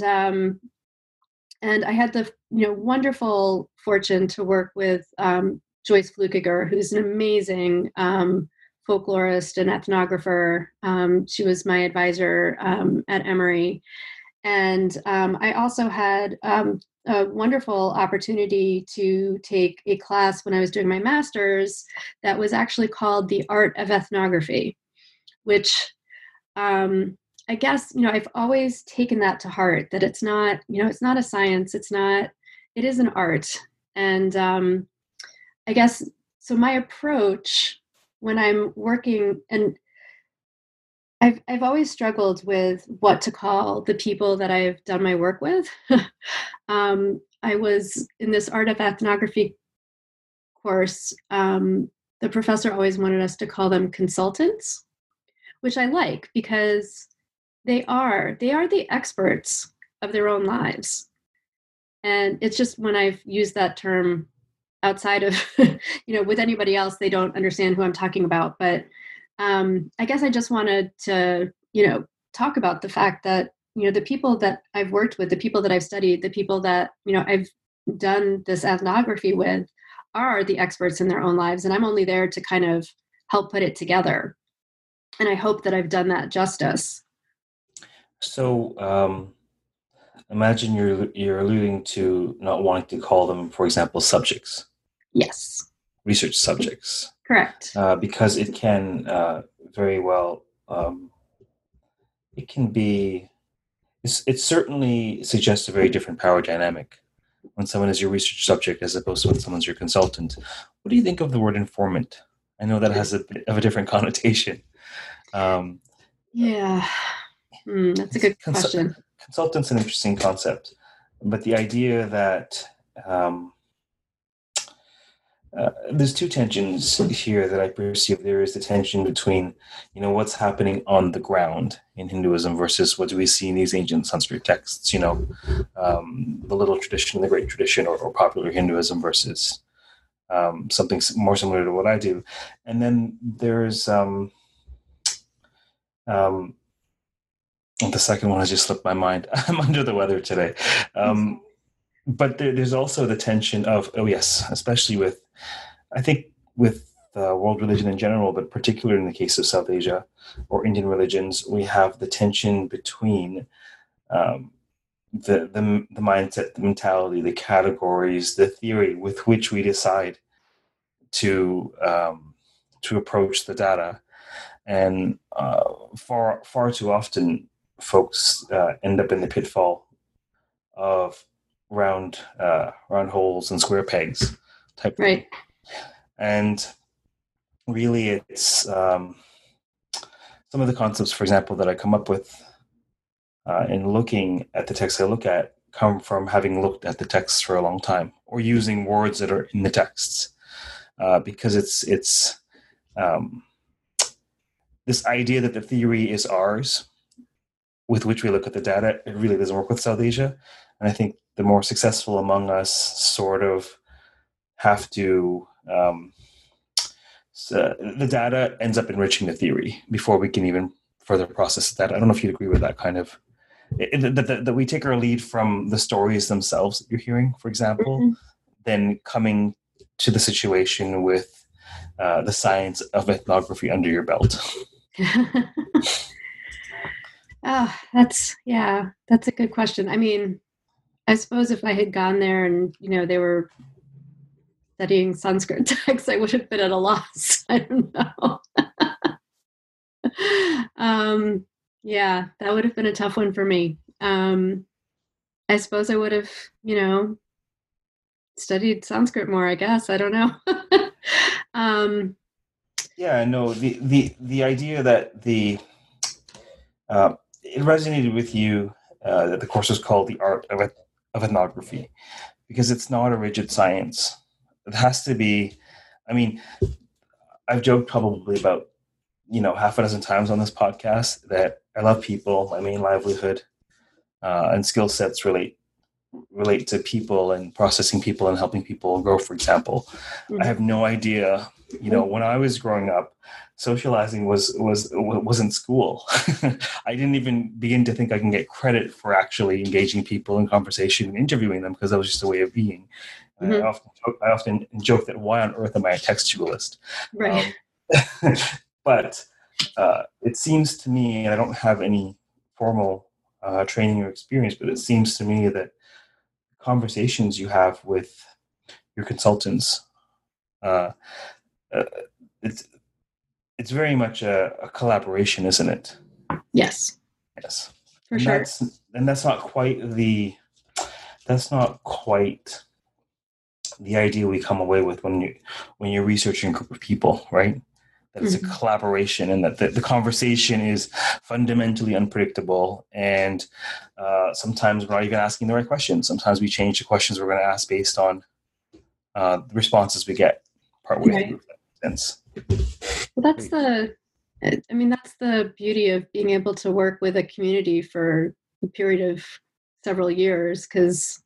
I had the wonderful fortune to work with Joyce Flukiger, who's an amazing folklorist and ethnographer. She was my advisor at Emory, and I also had a wonderful opportunity to take a class when I was doing my master's that was actually called The Art of Ethnography, which I guess, I've always taken that to heart, that it's not, it's not a science, it is an art. And I guess, so my approach when I'm working, and I've always struggled with what to call the people that I've done my work with. I was in this art of ethnography course. The professor always wanted us to call them consultants, which I like because they are the experts of their own lives. And it's just when I've used that term outside of, with anybody else, they don't understand who I'm talking about. But I guess I just wanted to, talk about the fact that, the people that I've worked with, the people that I've studied, the people that, I've done this ethnography with are the experts in their own lives. And I'm only there to kind of help put it together. And I hope that I've done that justice. So imagine you're alluding to not wanting to call them, for example, subjects. Yes. Research subjects. Correct. Because it can very well, it can be, it certainly suggests a very different power dynamic when someone is your research subject as opposed to when someone's your consultant. What do you think of the word informant? I know that has a bit of a different connotation. Yeah, that's a good question. Consultant's an interesting concept, but the idea that there's two tensions here that I perceive. There is the tension between, what's happening on the ground in Hinduism versus what do we see in these ancient Sanskrit texts, the little tradition, the great tradition, or popular Hinduism versus something more similar to what I do. And then there's the second one has just slipped my mind. I'm under the weather today. But there's also the tension of, especially with world religion in general, but particularly in the case of South Asia or Indian religions, we have the tension between the mindset, the mentality, the categories, the theory with which we decide to approach the data, and far too often, folks end up in the pitfall of round holes and square pegs type right thing. And really it's some of the concepts, for example, that I come up with in looking at the text I look at come from having looked at the texts for a long time or using words that are in the texts, because it's this idea that the theory is ours with which we look at the data. It really doesn't work with South Asia. And I think the more successful among us sort of have to, so the data ends up enriching the theory before we can even further process that. I don't know if you'd agree with that kind of, that we take our lead from the stories themselves that you're hearing, for example, then coming to the situation with the science of ethnography under your belt. That's a good question. I mean, I suppose if I had gone there and, they were studying Sanskrit texts, I would have been at a loss. I don't know. That would have been a tough one for me. I suppose I would have, studied Sanskrit more, I guess. I don't know. The idea that it resonated with you, that the course was called The Art of Ethnography, because it's not a rigid science. It has to be, I've joked probably about, half a dozen times on this podcast that I love people. My main livelihood and skill sets relate to people and processing people and helping people grow, for example. I have no idea, when I was growing up, socializing wasn't school. I didn't even begin to think I can get credit for actually engaging people in conversation and interviewing them, because that was just a way of being. I often joke that why on earth am I a textualist? Right. But it seems to me, and I don't have any formal training or experience, but it seems to me that conversations you have with your consultants, it's very much a collaboration, isn't it? Yes. For sure. That's not quite the idea we come away with when you're researching a group of people, right? that it's a collaboration, and that the conversation is fundamentally unpredictable. And sometimes we're not even asking the right questions. Sometimes we change the questions we're going to ask based on the responses we get partway through. Sense. Well, that's the beauty of being able to work with a community for a period of several years, because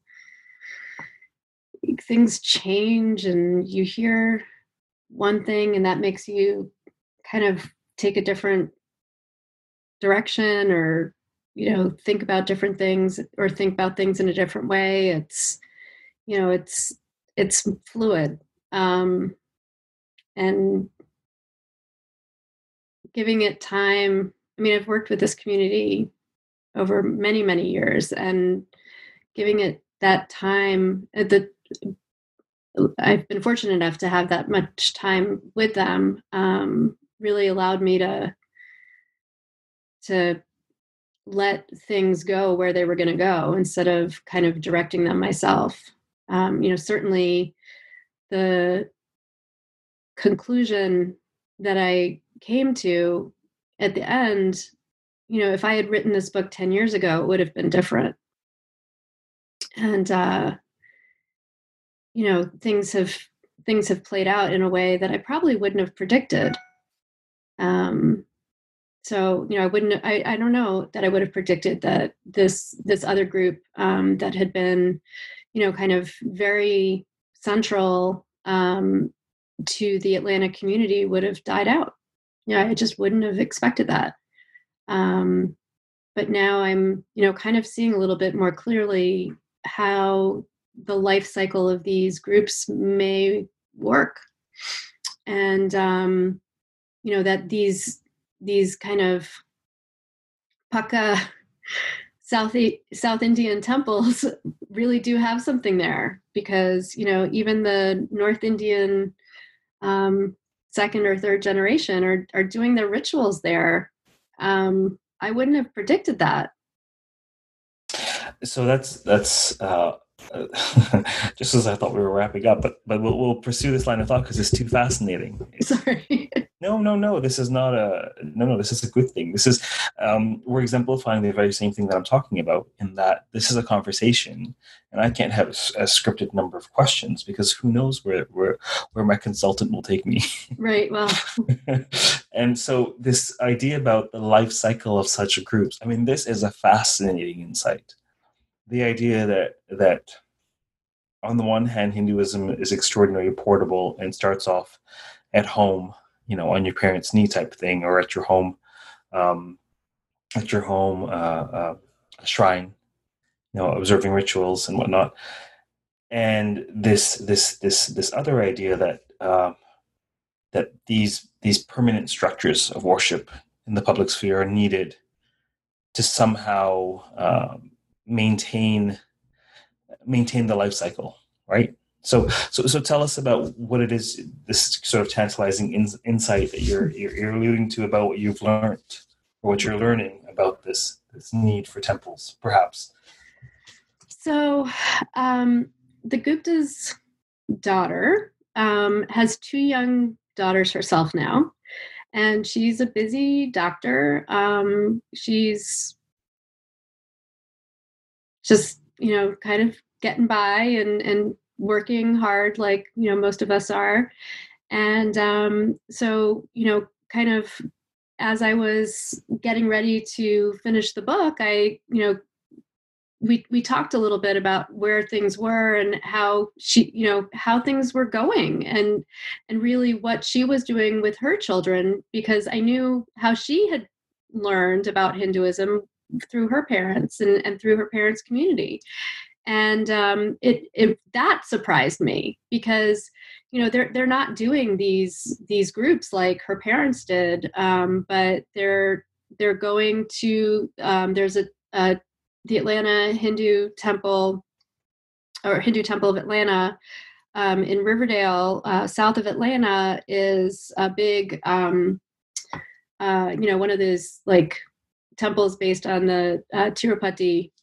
things change and you hear one thing and that makes you kind of take a different direction, or think about different things, or think about things in a different way. It's fluid, and giving it time. I mean, I've worked with this community over many, many years, and giving it that time, I've been fortunate enough to have that much time with them, really allowed me to let things go where they were going to go instead of kind of directing them myself. Certainly the conclusion that I came to at the end, if I had written this book 10 years ago, it would have been different. And, things have played out in a way that I probably wouldn't have predicted. So, I don't know that I would have predicted that this other group that had been, kind of very central to the Atlanta community would have died out. I just wouldn't have expected that. But now I'm, kind of seeing a little bit more clearly how the life cycle of these groups may work. And, that these kind of Paka South Indian temples really do have something there, because, even the North Indian second or third generation are doing their rituals there. I wouldn't have predicted that. So that's just as I thought we were wrapping up, but we'll pursue this line of thought because it's too fascinating. Sorry. No. This is not this is a good thing. This is we're exemplifying the very same thing that I'm talking about, in that this is a conversation, and I can't have a scripted number of questions, because who knows where my consultant will take me. Right. Well. And so this idea about the life cycle of such groups, I mean, this is a fascinating insight. The idea that on the one hand, Hinduism is extraordinarily portable and starts off at home, on your parents' knee type thing, or at your home shrine, observing rituals and whatnot. And this other idea that these permanent structures of worship in the public sphere are needed to somehow maintain the life cycle, right? So tell us about what it is, this sort of tantalizing insight that you're alluding to about what you've learned, or what you're learning about this need for temples, perhaps. So the Gupta's daughter has two young daughters herself now, and she's a busy doctor. She's just, kind of getting by and working hard, like, most of us are. And so, kind of as I was getting ready to finish the book, we talked a little bit about where things were and how how things were going, and really what she was doing with her children, because I knew how she had learned about Hinduism through her parents and through her parents' community. And that surprised me, because they're not doing these groups like her parents did, but they're going to there's the Atlanta Hindu Temple, or Hindu Temple of Atlanta, in Riverdale, south of Atlanta, is a big one of those like temples based on the Tirupati.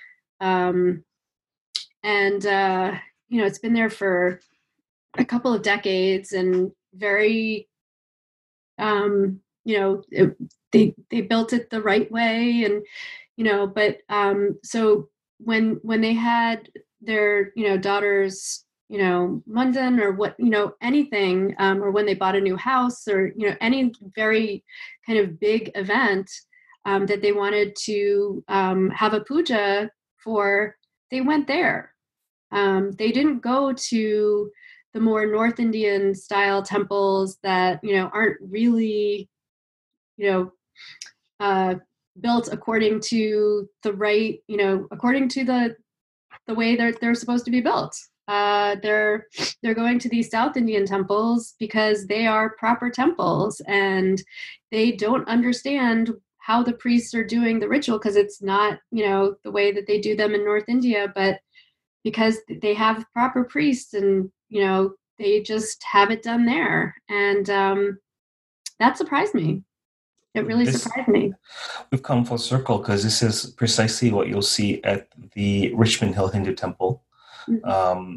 And it's been there for a couple of decades, and very You know, they built it the right way, and but so when they had their daughters, Munden or what, anything, or when they bought a new house, or any very kind of big event that they wanted to have a puja for, they went there. They didn't go to the more North Indian style temples that aren't really you know uh, built according to the right, according to the way they're supposed to be built. They're going to these South Indian temples because they are proper temples, and they don't understand how the priests are doing the ritual, because it's not the way that they do them in North India, but because they have proper priests, and they just have it done there. And that surprised me. It really surprised me. We've come full circle, because this is precisely what you'll see at the Richmond Hill Hindu Temple. Mm-hmm.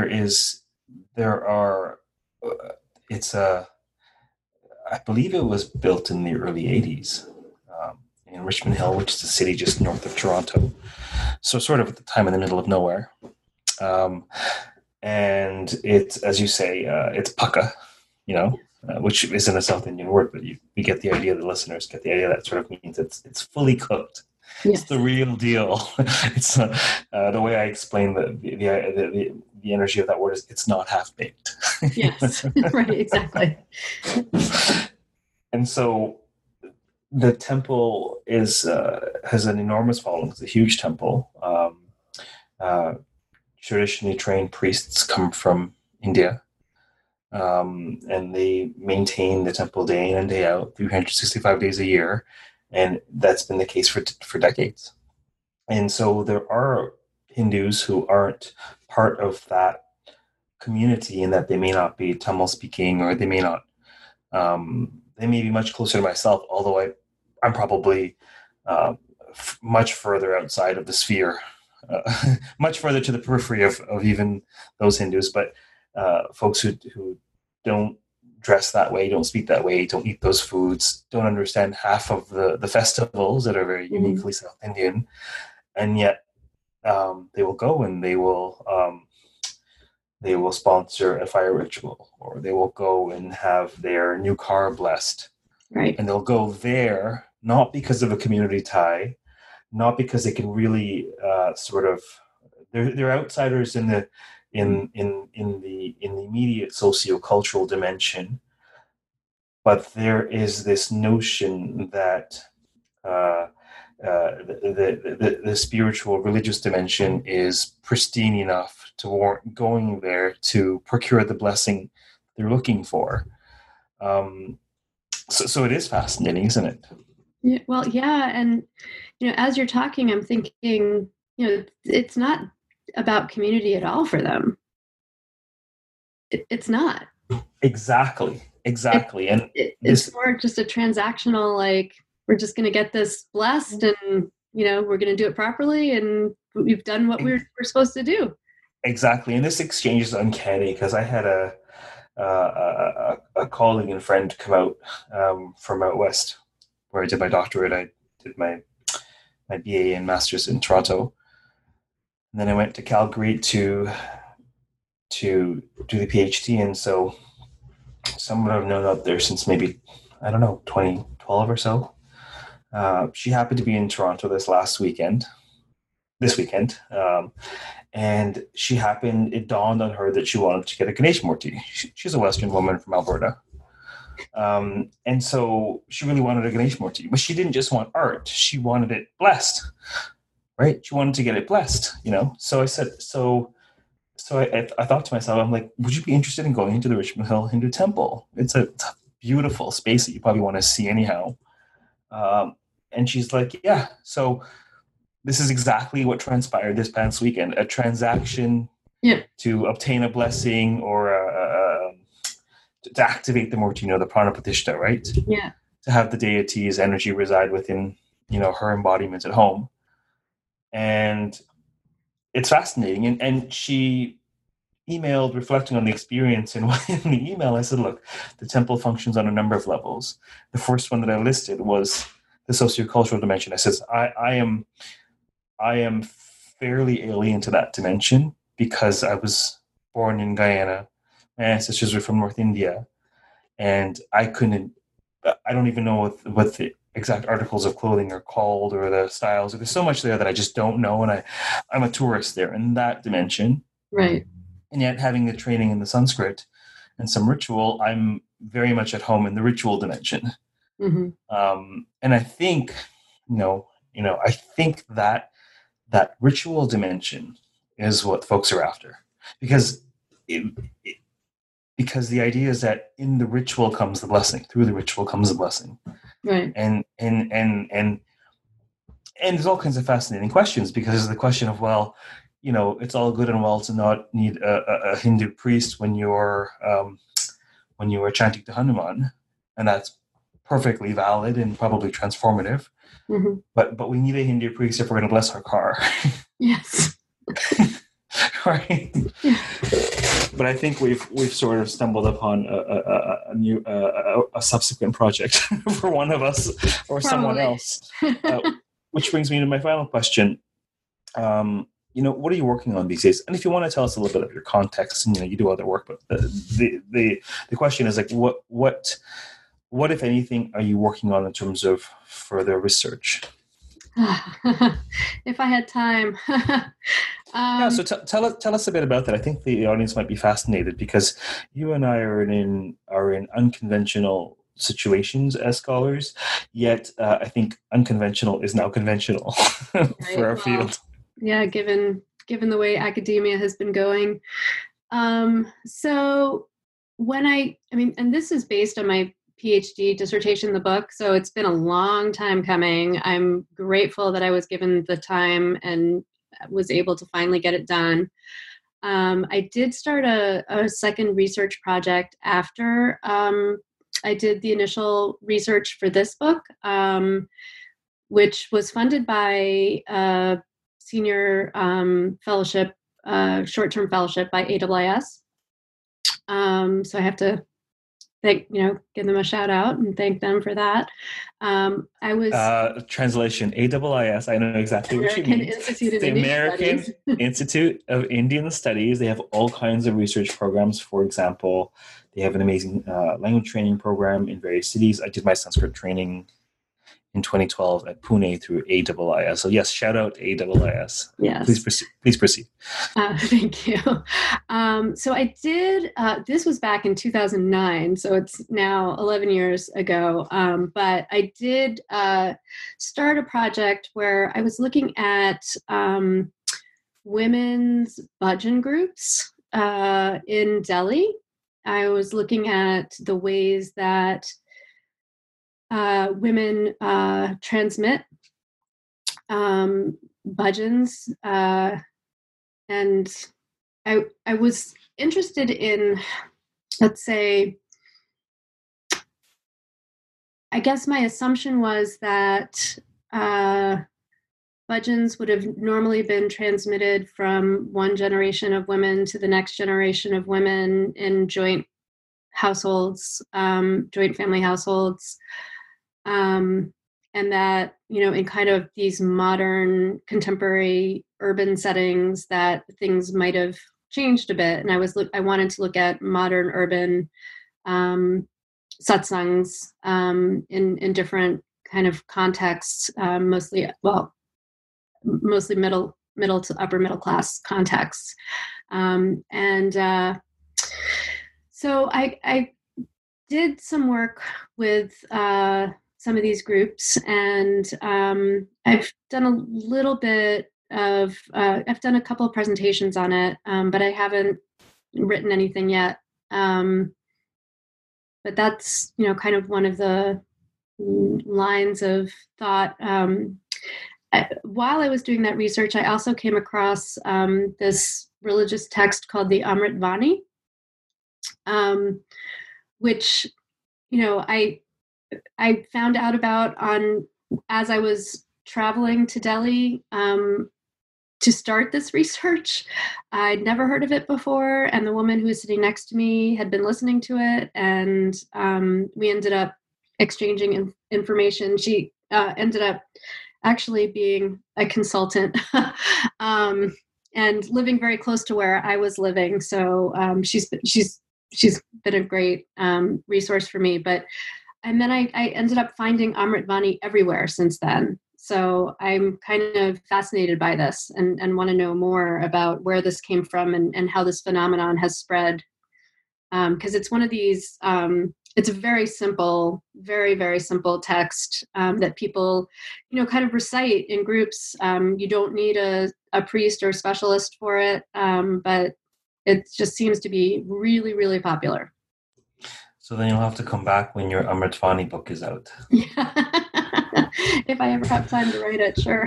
I believe it was built in the early 80s in Richmond Hill, which is a city just north of Toronto. So sort of at the time in the middle of nowhere. And it's, as you say, it's pukka, which isn't a South Indian word, but you get the idea. The listeners get the idea. That sort of means it's fully cooked. Yes. It's the real deal. It's the way I explain the energy of that word is it's not half baked. Yes, right, exactly. And so the temple has an enormous following. It's a huge temple. Traditionally trained priests come from India. And they maintain the temple day in and day out, 365 days a year. And that's been the case for decades. And so there are Hindus who aren't part of that community, and that they may not be Tamil speaking, or they may not, they may be much closer to myself, although I'm probably much further outside of the sphere, much further to the periphery of even those Hindus. But folks who don't dress that way, don't speak that way, don't eat those foods, don't understand half of the festivals that are very uniquely South Indian, and yet they will go and they will sponsor a fire ritual, or they will go and have their new car blessed. Right. And they'll go there not because of a community tie, not because they can really they're outsiders in the immediate socio-cultural dimension, but there is this notion that the spiritual religious dimension is pristine enough to warrant going there to procure the blessing they're looking for. So it is fascinating, isn't it? Yeah, well, yeah, and as you're talking, I'm thinking, it's not about community at all for them. It's not. Exactly. It's more just a transactional, like, we're just going to get this blessed, and we're going to do it properly, and we've done what we're supposed to do. Exactly. And this exchange is uncanny, because I had a colleague and friend come out from out west, where I did my doctorate. I did my BA and master's in Toronto, and then I went to Calgary to do the PhD. And so someone I've known out there since maybe, 2012 or so. She happened to be in Toronto this weekend. And it dawned on her that she wanted to get a Ganesh Murti. She's a Western woman from Alberta. And so she really wanted a Ganesh Murti, but she didn't just want art. She wanted it blessed, right? She wanted to get it blessed, So I said, so I thought to myself, I'm like, would you be interested in going into the Richmond Hill Hindu Temple? It's a beautiful space that you probably want to see anyhow. And she's like, yeah. So this is exactly what transpired this past weekend, a transaction to obtain a blessing, or to activate the Murti, the Prana Pratishtha, right? Yeah. To have the deity's energy reside within, her embodiment at home. And it's fascinating. And she emailed reflecting on the experience, and in the email I said, look, the temple functions on a number of levels. The first one that I listed was the sociocultural dimension. I said, I am fairly alien to that dimension because I was born in Guyana. My ancestors were from North India, and I don't even know what the exact articles of clothing are called or the styles. There's so much there that I just don't know, and I'm a tourist there in that dimension. Right. And yet, having the training in the Sanskrit and some ritual, I'm very much at home in the ritual dimension. Mm-hmm. And I think, I think that ritual dimension is what folks are after, because because the idea is that in the ritual comes the blessing. Through the ritual comes the blessing. Right. And there's all kinds of fascinating questions, because there's the question of, well, it's all good and well to not need a Hindu priest when you're chanting to Hanuman, and that's perfectly valid and probably transformative. Mm-hmm. But we need a Hindu priest if we're going to bless our car. Yes. Right. Yeah. But I think we've sort of stumbled upon a new subsequent project for one of us or probably someone else. Which brings me to my final question. What are you working on these days? And if you want to tell us a little bit of your context, and you do other work, but the question is, like, what if anything are you working on in terms of further research? If I had time. So tell us a bit about that. I think the audience might be fascinated, because you and I are in unconventional situations as scholars, yet I think unconventional is now conventional for our field. Yeah, given the way academia has been going. So when and this is based on my PhD dissertation, the book, so it's been a long time coming. I'm grateful that I was given the time and was able to finally get it done. I did start a second research project after I did the initial research for this book, which was funded by a senior fellowship, short-term fellowship by AWS. So I have to give them a shout out and thank them for that. I was translation AWIS. I know exactly what you mean. The American Institute of Indian Studies. They have all kinds of research programs. For example, they have an amazing language training program in various cities. I did my Sanskrit training in 2012 at Pune through AWIS. So yes, shout out AWIS. Yes. Please proceed. Thank you. So I did, this was back in 2009, so it's now 11 years ago. But I did start a project where I was looking at women's bhajan groups in Delhi. I was looking at the ways that women transmit bhajans, and I was interested in, let's say, I guess my assumption was that bhajans would have normally been transmitted from one generation of women to the next generation of women in joint households, joint family households. And that, in kind of these modern contemporary urban settings, that things might have changed a bit. And I wanted to look at modern urban satsangs in different kind of contexts, mostly middle to upper middle class contexts. So I did some work with some of these groups, and I've done a little bit of, I've done a couple of presentations on it, but I haven't written anything yet. But that's, kind of one of the lines of thought. While I was doing that research, I also came across this religious text called the Amrit Vani, which, I found out about as I was traveling to Delhi. to start this research. I'd never heard of it before, and the woman who was sitting next to me had been listening to it, and we ended up exchanging information. She ended up actually being a consultant and living very close to where I was living. So she's been a great resource for me. And then I ended up finding Amrit Vani everywhere since then. So I'm kind of fascinated by this and want to know more about where this came from and how this phenomenon has spread. Because it's one of these, it's a very simple, very, very simple text that people, kind of recite in groups. You don't need a priest or specialist for it, but it just seems to be really, really popular. So then you'll have to come back when your Amrit Vani book is out. Yeah. If I ever have time to write it, sure.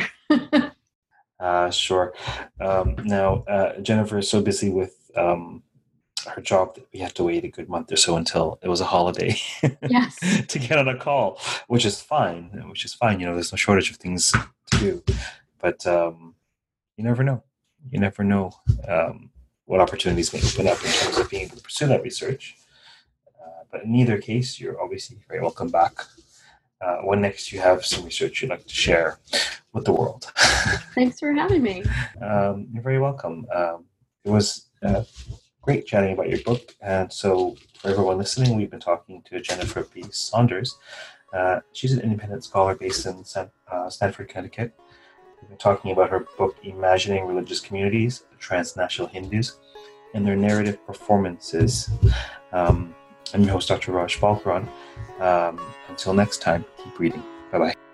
Sure. Now, Jennifer is so busy with her job that we have to wait a good month or so until it was a holiday Yes. to get on a call, which is fine. There's no shortage of things to do, but you never know. You never know what opportunities may open up in terms of being able to pursue that research. But in either case, you're obviously very welcome back when next you have some research you'd like to share with the world. Thanks for having me. You're very welcome. It was great chatting about your book. And so for everyone listening, we've been talking to Jennifer B. Saunders. She's an independent scholar based in Stanford, Connecticut. We've been talking about her book, Imagining Religious Communities, Transnational Hindus, and Their Narrative Performances. I'm your host, Dr. Raj Falkaran. Until next time, keep reading. Bye-bye.